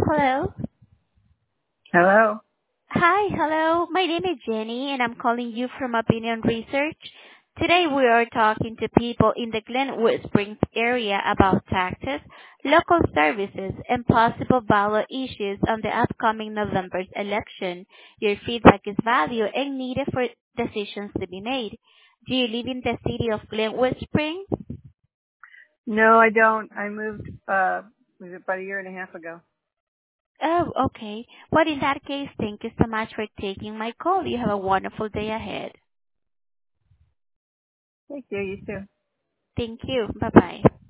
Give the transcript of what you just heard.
Hello. Hello. Hi, hello. My name is Jenny, and I'm calling you from Opinion Research. Today we are talking to people in the Glenwood Springs area about taxes, local services, and possible ballot issues on the upcoming November's election. Your feedback is valued and needed for decisions to be made. Do you live in the city of Glenwood Springs? No, I don't. I moved was it about a year and a half ago. Oh, okay. Well, in that case, thank you so much for taking my call. You have a wonderful day ahead. Thank you. You too. Thank you. Bye-bye.